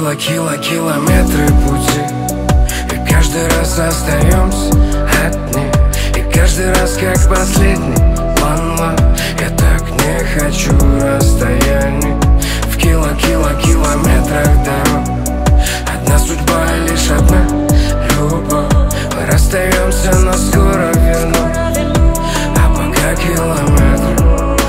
Километры пути, и каждый раз остаемся одни, и каждый раз как последний one love. Я так не хочу расстояний. В километрах дорог, одна судьба и лишь одна любовь. Мы расстаемся, но скоро верну. А пока километры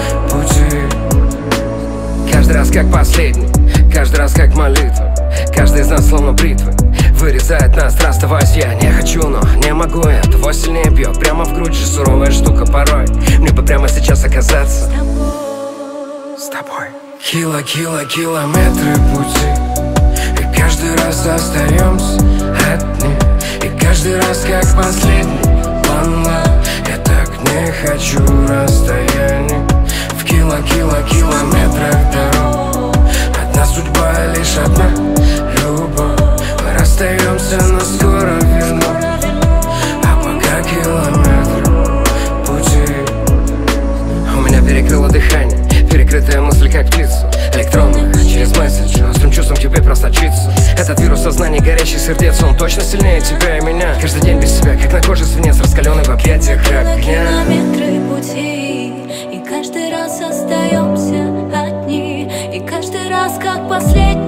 пути. Каждый раз как последний, каждый раз как молитва. Каждый из нас словно бритвы вырезает нас, расставаясь. Я не хочу, но не могу, я того сильнее бьет прямо в грудь же суровая штука порой. Мне бы прямо сейчас оказаться с тобой. Километры пути, и каждый раз остаемся одни, и каждый раз как последний one love. Я так не хочу расстояний. В километрах дорог, одна судьба и лишь одна любовь. Мы расстаемся, но скоро верну. А пока километры пути. У меня перекрыло дыхание, перекрытая мысль как птицу. Электронно, через месседж, острым чувством тебе просочиться. Этот вирус сознания, горящий сердец, он точно сильнее тебя и меня. Каждый день без себя, как на коже свинец, раскаленный в объятиях огня. Километры пути, и каждый раз остаемся одни, и каждый раз как последний.